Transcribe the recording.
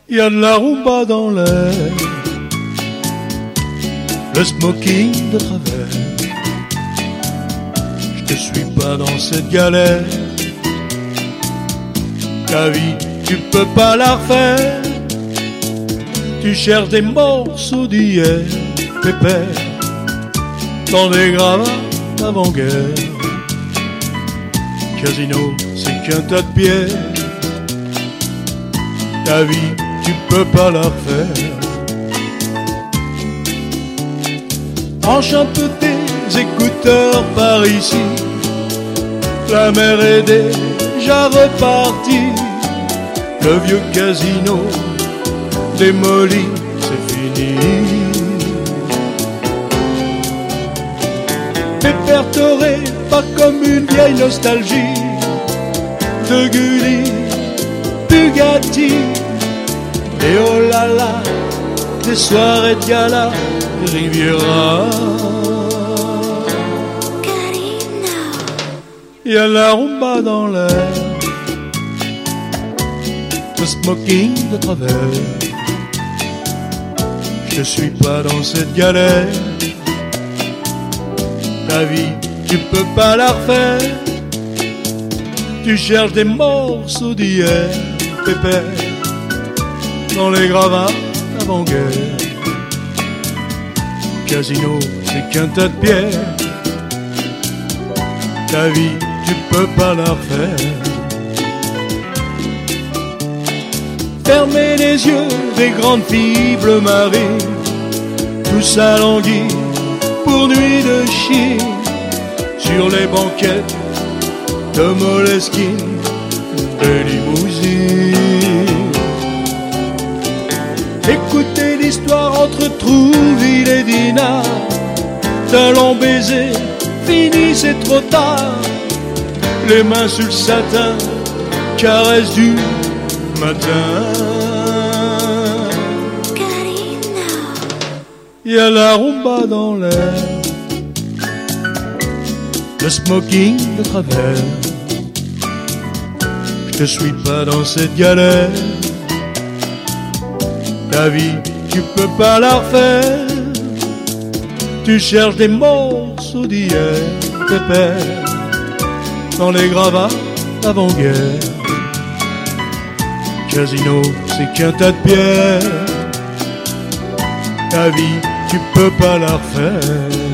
Il y a de la rumba dans l'air, le smoking de travers. Je te suis pas dans cette galère. Ta vie, tu peux pas la refaire. Tu cherches des morceaux d'hier, pépère, dans des gravats d'avant-guerre. Casino, c'est qu'un tas de pierres. Ta vie, tu peux pas la refaire. Branche un peu tes écouteurs par ici. La mer est déjà repartie. Le vieux casino démoli, c'est fini. Répertoré, pas comme une vieille nostalgie de Gulli, Bugatti et oh là là, des soirées de gala, Riviera. Il y a la rumba dans l'air, le smoking de travers. Je suis pas dans cette galère. Ta vie, tu peux pas la refaire. Tu cherches des morceaux d'hier, pépère, dans les gravats d'avant-guerre. Casino, c'est qu'un tas de pierres. Ta vie, tu peux pas la refaire. Fermez les yeux des grandes filles bleu marine, tout s'alanguit pour nuit de Chine, sur les banquettes de Moleskine, des limousines. Écoutez l'histoire entre Trouville et Dinard, d'un long baiser fini, c'est trop tard. Les mains sur le satin, caresse du matin. Il y a la rumba dans l'air, le smoking de travers. Je te suis pas dans cette galère. Ta vie, tu peux pas la refaire. Tu cherches des morceaux d'hier, pépère, dans les gravats d'avant-guerre. Casino, c'est qu'un tas de pierres. Ta vie, tu peux pas la refaire.